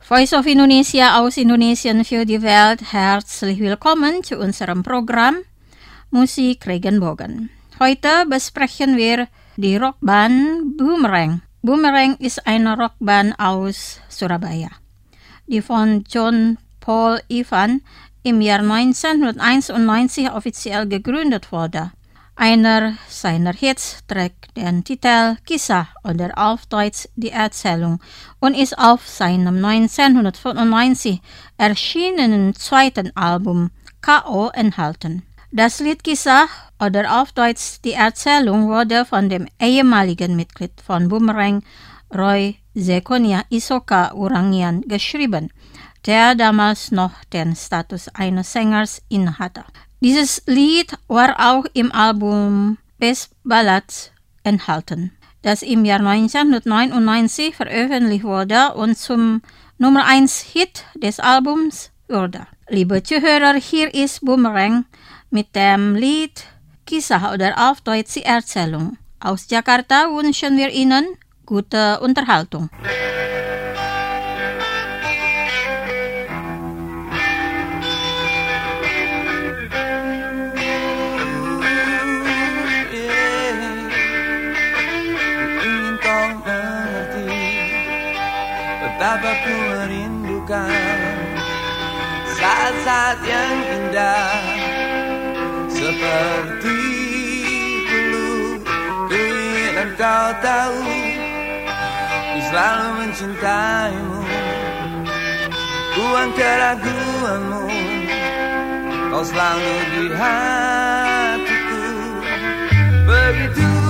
Voice of Indonesia aus Indonesien für die Welt, herzlich willkommen zu unserem Programm Musik Regenbogen. Heute besprechen wir die Rockband Boomerang. Boomerang ist eine Rockband aus Surabaya, die von John Paul Ivan im Jahr 1991 offiziell gegründet wurde. Einer seiner Hits trägt den Titel Kisah oder auf Deutsch Die Erzählung und ist auf seinem 1995 erschienenen zweiten Album K.O. enthalten. Das Lied Kisah oder auf Deutsch Die Erzählung wurde von dem ehemaligen Mitglied von Boomerang, Roy Zekonia Isoka Urangian, geschrieben, der damals noch den Status eines Sängers innehatte. Dieses Lied war auch im Album Best Ballads enthalten, das im Jahr 1999 veröffentlicht wurde und zum Nummer 1 Hit des Albums wurde. Liebe Zuhörer, hier ist Boomerang mit dem Lied Kisah oder auf Deutsch Die Erzählung. Aus Jakarta wünschen wir Ihnen gute Unterhaltung. Betapa ku merindukan saat-saat yang indah seperti dulu. Ku ingin engkau tahu, ku selalu mencintaimu. Buang keraguanmu, kau selalu di hatiku. Begitu